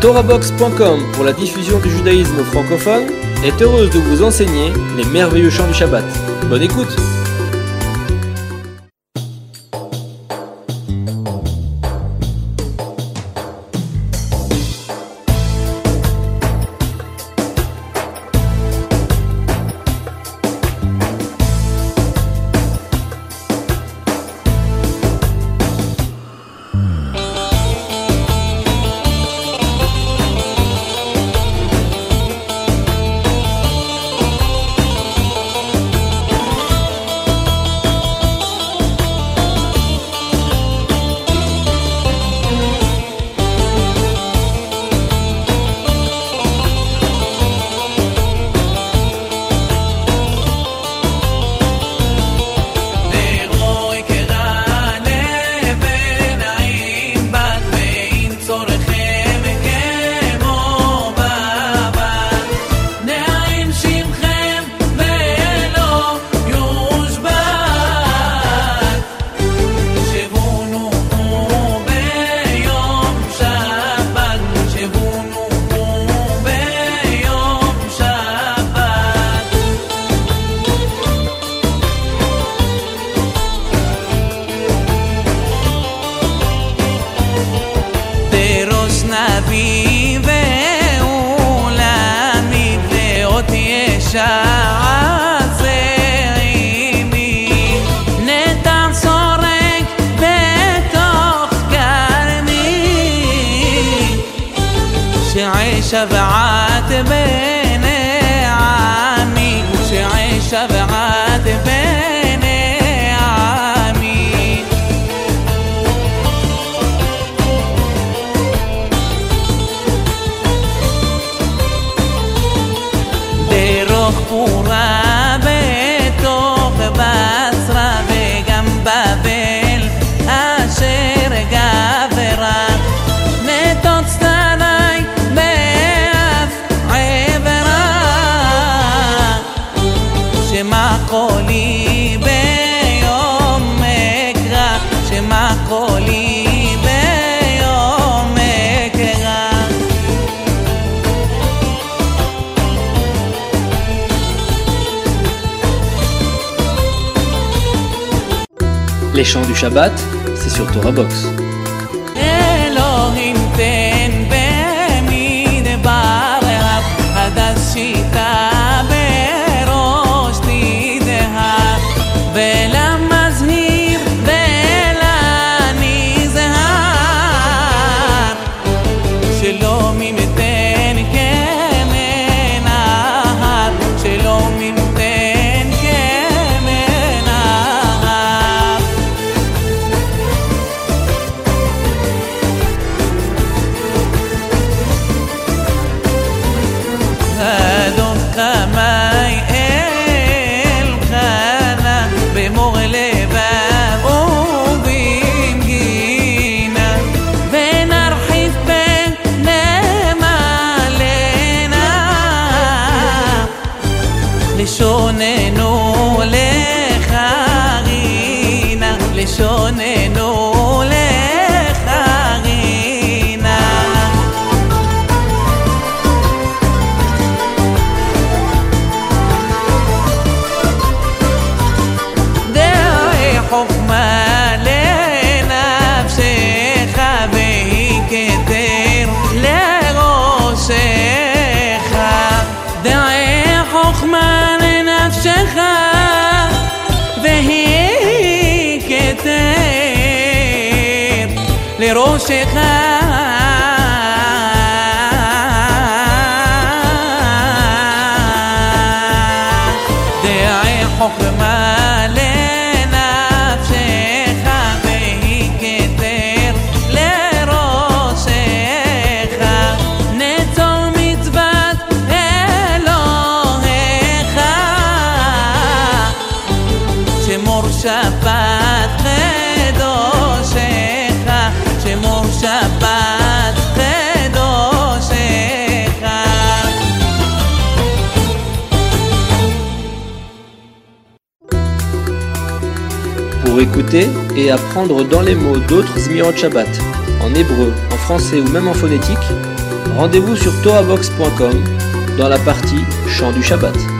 TorahBox.com pour la diffusion du judaïsme francophone est heureuse de vous enseigner les merveilleux chants du Shabbat. Bonne écoute! שבעת בני עמי, שעי שבעת בני עמי. דרוך פורה בתוך בצרה וגם בבל אשר גברה נתות צדני שמה קולי ביום אקרא, שמה קולי ביום אקרא. Les chants du Shabbat, c'est sur TorahBox. אלוהים תן במדבר הדשיתה ולמזהיר ולנזהר שלא ממתן כמנהר, שלא ממתן כמנהר. אדון חמי אל חנה במור לבב ובמגינה ונרחיב בנמלנה לשוננו לחרינה, לשוננו לחרינה. חוכמה לנפשך והיא כתר לראשך, דעי חוכמה לנפשך והיא כתר לראשך. דעי חוכמה שבת קדושך, שמור שבת קדושך. Pour écouter et apprendre dans les mots d'autres Zmirot Shabbat, en hébreu, en français ou même en phonétique, rendez-vous sur torabox.com dans la partie Chant du Shabbat.